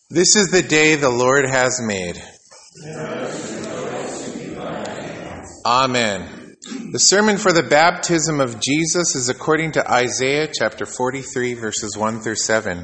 This is the day the Lord has made. Amen. The sermon for the baptism of Jesus is according to Isaiah chapter 43, verses 1 through 7.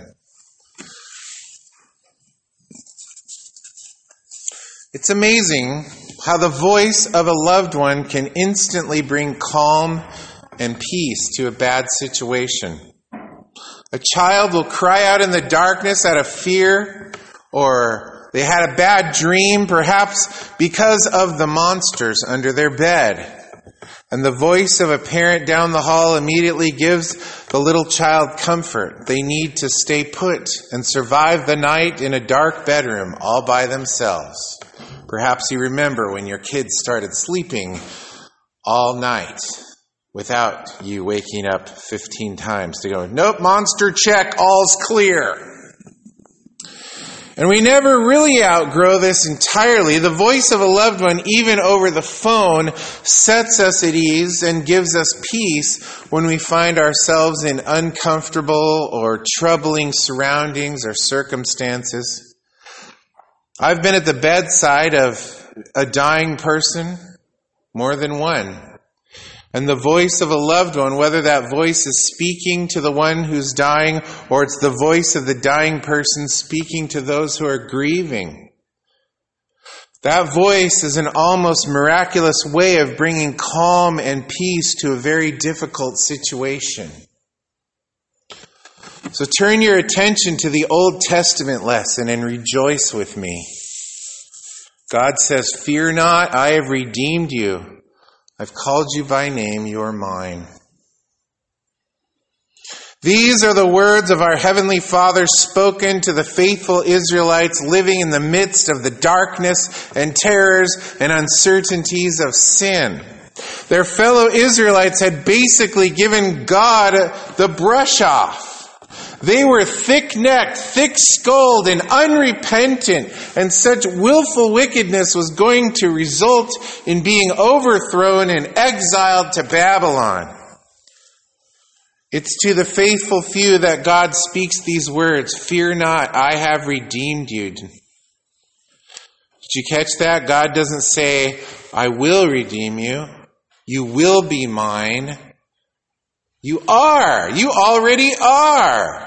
It's amazing how the voice of a loved one can instantly bring calm and peace to a bad situation. A child will cry out in the darkness out of fear, or they had a bad dream, perhaps because of the monsters under their bed. And the voice of a parent down the hall immediately gives the little child comfort. They need to stay put and survive the night in a dark bedroom all by themselves. Perhaps you remember when your kids started sleeping all night without you waking up 15 times to go, nope, monster check, all's clear. And we never really outgrow this entirely. The voice of a loved one, even over the phone, sets us at ease and gives us peace when we find ourselves in uncomfortable or troubling surroundings or circumstances. I've been at the bedside of a dying person, more than one. And the voice of a loved one, whether that voice is speaking to the one who's dying or it's the voice of the dying person speaking to those who are grieving, that voice is an almost miraculous way of bringing calm and peace to a very difficult situation. So turn your attention to the Old Testament lesson and rejoice with me. God says, "Fear not, I have redeemed you. I've called you by name, you are mine." These are the words of our Heavenly Father spoken to the faithful Israelites living in the midst of the darkness and terrors and uncertainties of sin. Their fellow Israelites had basically given God the brush off. They were thick-necked, thick-skulled, and unrepentant, and such willful wickedness was going to result in being overthrown and exiled to Babylon. It's to the faithful few that God speaks these words, "Fear not, I have redeemed you." Did you catch that? God doesn't say, "I will redeem you. You will be mine." You are. You already are.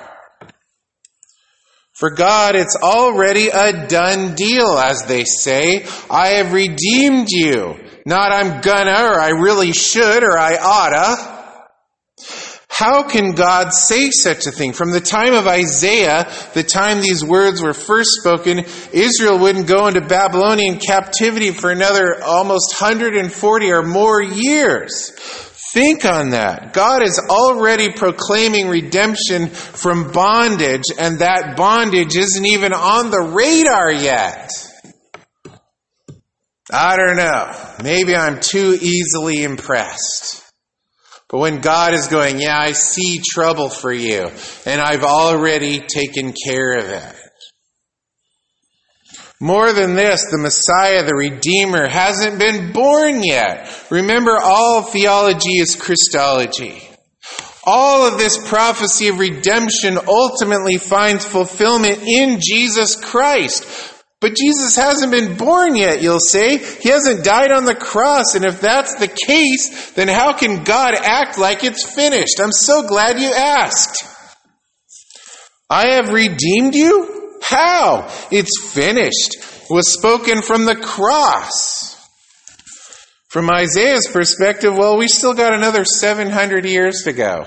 For God, it's already a done deal, as they say. I have redeemed you. Not I'm gonna, or I really should, or I oughta. How can God say such a thing? From the time of Isaiah, the time these words were first spoken, Israel wouldn't go into Babylonian captivity for another almost 140 or more years. Think on that. God is already proclaiming redemption from bondage, and that bondage isn't even on the radar yet. I don't know. Maybe I'm too easily impressed. But when God is going, yeah, I see trouble for you, and I've already taken care of it. More than this, the Messiah, the Redeemer, hasn't been born yet. Remember, all theology is Christology. All of this prophecy of redemption ultimately finds fulfillment in Jesus Christ. But Jesus hasn't been born yet, you'll say. He hasn't died on the cross. And if that's the case, then how can God act like it's finished? I'm so glad you asked. I have redeemed you? How? It's finished. It was spoken from the cross. From Isaiah's perspective, well, we still got another 700 years to go.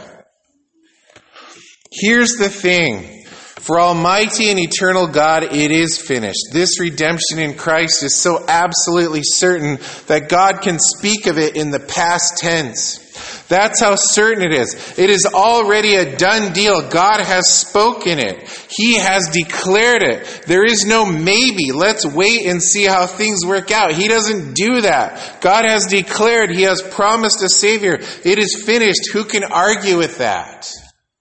Here's the thing. For Almighty and eternal God, it is finished. This redemption in Christ is so absolutely certain that God can speak of it in the past tense. That's how certain it is. It is already a done deal. God has spoken it. He has declared it. There is no maybe. Let's wait and see how things work out. He doesn't do that. God has declared. He has promised a Savior. It is finished. Who can argue with that?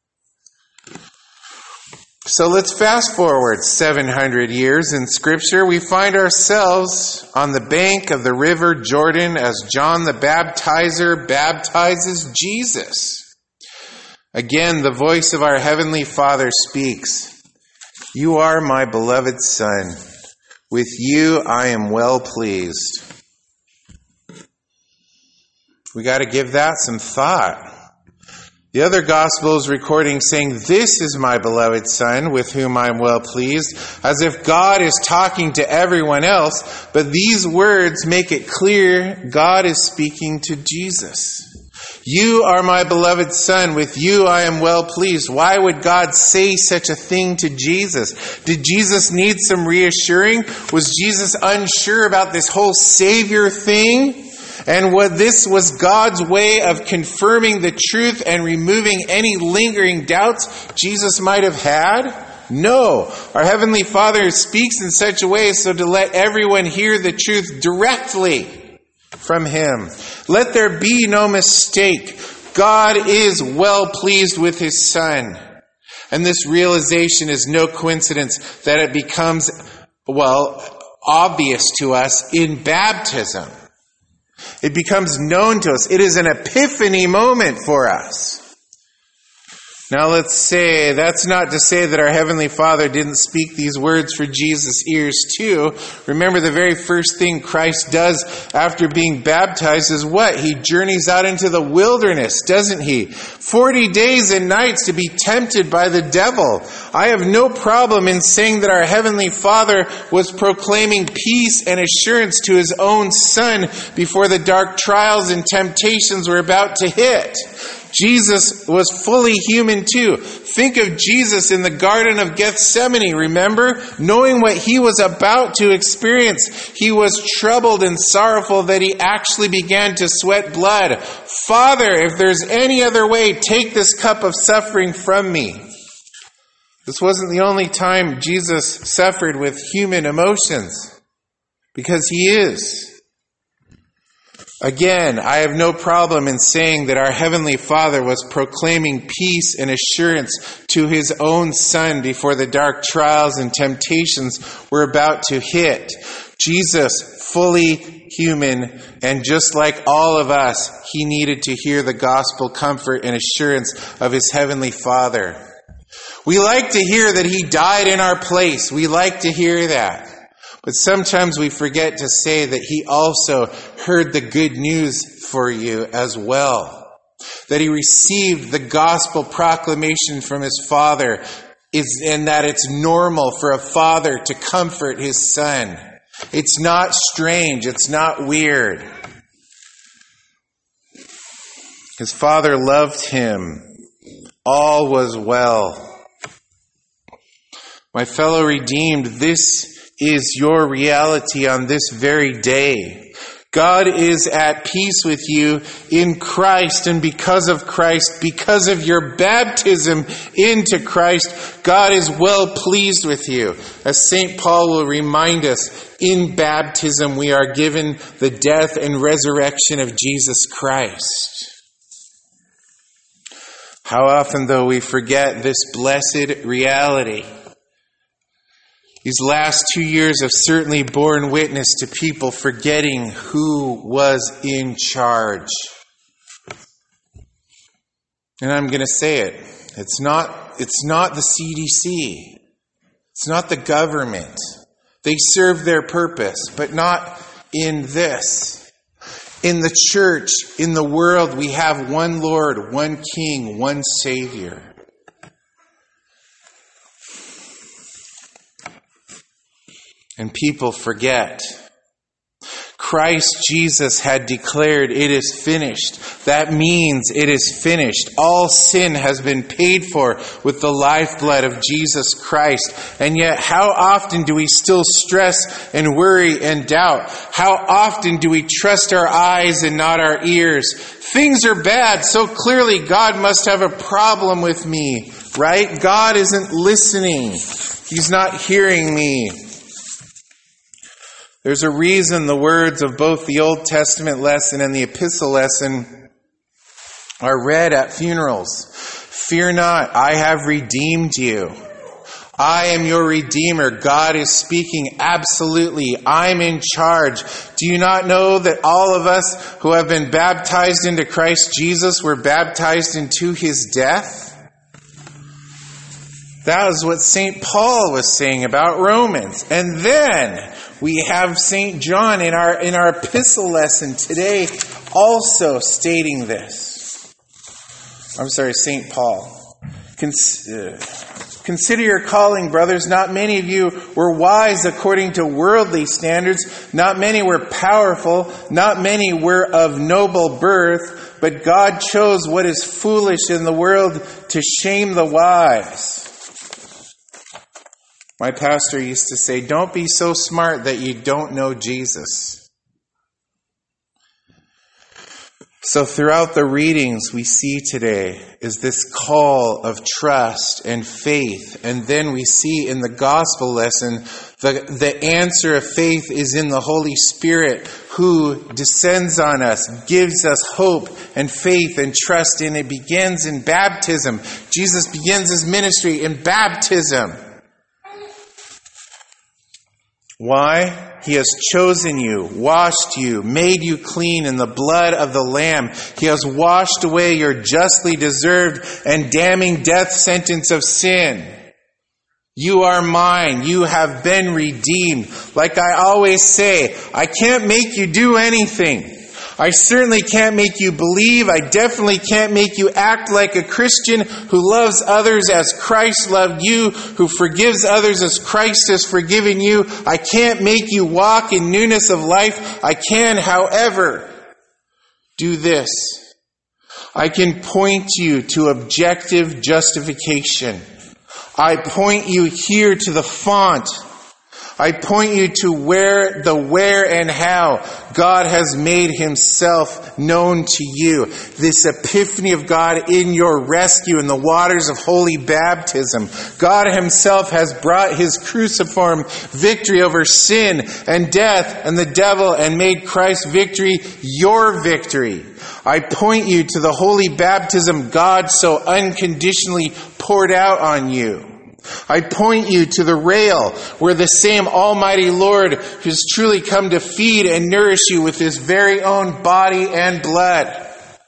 So let's fast forward 700 years in Scripture. We find ourselves on the bank of the river Jordan as John the Baptizer baptizes Jesus. Again, the voice of our Heavenly Father speaks. You are my beloved Son. With you I am well pleased. We got to give that some thought. The other gospel is recording saying, "This is my beloved Son, with whom I am well pleased," as if God is talking to everyone else. But these words make it clear God is speaking to Jesus. You are my beloved Son. With you I am well pleased. Why would God say such a thing to Jesus? Did Jesus need some reassuring? Was Jesus unsure about this whole Savior thing? And what this was God's way of confirming the truth and removing any lingering doubts Jesus might have had? No. Our Heavenly Father speaks in such a way so to let everyone hear the truth directly from Him. Let there be no mistake. God is well pleased with His Son. And this realization is no coincidence that it becomes, obvious to us in baptism. It becomes known to us. It is an epiphany moment for us. Now let's say, that's not to say that our Heavenly Father didn't speak these words for Jesus' ears too. Remember, the very first thing Christ does after being baptized is what? He journeys out into the wilderness, doesn't he? 40 days and nights to be tempted by the devil. I have no problem in saying that our Heavenly Father was proclaiming peace and assurance to His own Son before the dark trials and temptations were about to hit. Jesus was fully human too. Think of Jesus in the Garden of Gethsemane, remember? Knowing what He was about to experience, He was troubled and sorrowful that He actually began to sweat blood. Father, if there's any other way, take this cup of suffering from me. This wasn't the only time Jesus suffered with human emotions, because He is. Again, I have no problem in saying that our Heavenly Father was proclaiming peace and assurance to His own Son before the dark trials and temptations were about to hit. Jesus, fully human, and just like all of us, He needed to hear the gospel comfort and assurance of His Heavenly Father. We like to hear that He died in our place. We like to hear that. But sometimes we forget to say that He also heard the good news for you as well. That He received the gospel proclamation from His Father, and that it's normal for a father to comfort his son. It's not strange. It's not weird. His Father loved him. All was well. My fellow redeemed, this is your reality on this very day. God is at peace with you in Christ, and because of Christ, because of your baptism into Christ, God is well pleased with you. As St. Paul will remind us, in baptism we are given the death and resurrection of Jesus Christ. How often, though, we forget this blessed reality. These last 2 years have certainly borne witness to people forgetting who was in charge. And I'm going to say it. It's not the CDC. It's not the government. They serve their purpose, but not in this. In the church, in the world, we have one Lord, one King, one Savior. And people forget. Christ Jesus had declared, "It is finished." That means it is finished. All sin has been paid for with the lifeblood of Jesus Christ. And yet, how often do we still stress and worry and doubt? How often do we trust our eyes and not our ears? Things are bad, so clearly God must have a problem with me, right? God isn't listening. He's not hearing me. There's a reason the words of both the Old Testament lesson and the epistle lesson are read at funerals. Fear not, I have redeemed you. I am your Redeemer. God is speaking absolutely. I'm in charge. Do you not know that all of us who have been baptized into Christ Jesus were baptized into His death? That was what St. Paul was saying about Romans. And then we have St. John in our epistle lesson today also stating this. I'm sorry, St. Paul. Consider your calling, brothers. Not many of you were wise according to worldly standards. Not many were powerful. Not many were of noble birth. But God chose what is foolish in the world to shame the wise. My pastor used to say, don't be so smart that you don't know Jesus. So throughout the readings we see today is this call of trust and faith. And then we see in the gospel lesson, the answer of faith is in the Holy Spirit who descends on us, gives us hope and faith and trust. And it begins in baptism. Jesus begins his ministry in baptism. Why? He has chosen you, washed you, made you clean in the blood of the Lamb. He has washed away your justly deserved and damning death sentence of sin. You are mine. You have been redeemed. Like I always say, I can't make you do anything. I certainly can't make you believe. I definitely can't make you act like a Christian who loves others as Christ loved you, who forgives others as Christ has forgiven you. I can't make you walk in newness of life. I can, however, do this. I can point you to objective justification. I point you here to the font. I point you to where and how God has made himself known to you. This epiphany of God in your rescue in the waters of holy baptism. God himself has brought his cruciform victory over sin and death and the devil and made Christ's victory your victory. I point you to the holy baptism God so unconditionally poured out on you. I point you to the rail where the same Almighty Lord has truly come to feed and nourish you with his very own body and blood.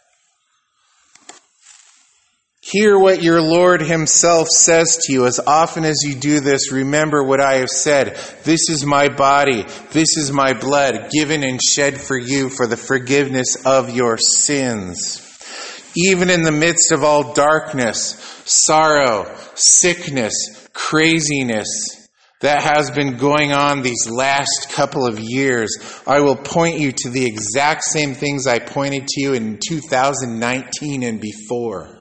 Hear what your Lord himself says to you. As often as you do this, remember what I have said. This is my body. This is my blood given and shed for you for the forgiveness of your sins. Even in the midst of all darkness, sorrow, sickness, craziness that has been going on these last couple of years, I will point you to the exact same things I pointed to you in 2019 and before.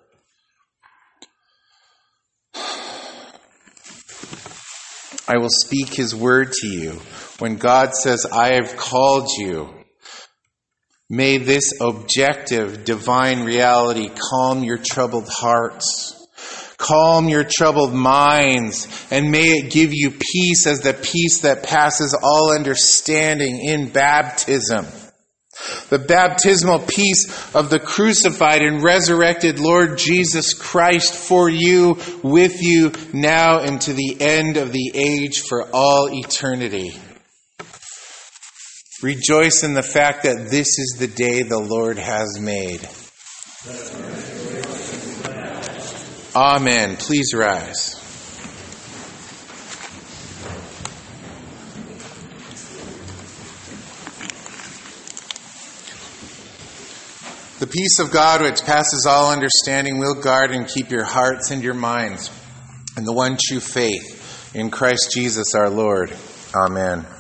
I will speak his word to you. When God says, I have called you, may this objective divine reality calm your troubled hearts, calm your troubled minds, and may it give you peace as the peace that passes all understanding in baptism. The baptismal peace of the crucified and resurrected Lord Jesus Christ for you, with you, now and to the end of the age for all eternity. Rejoice in the fact that this is the day the Lord has made. Amen. Please rise. The peace of God, which passes all understanding, will guard and keep your hearts and your minds in the one true faith in Christ Jesus our Lord. Amen.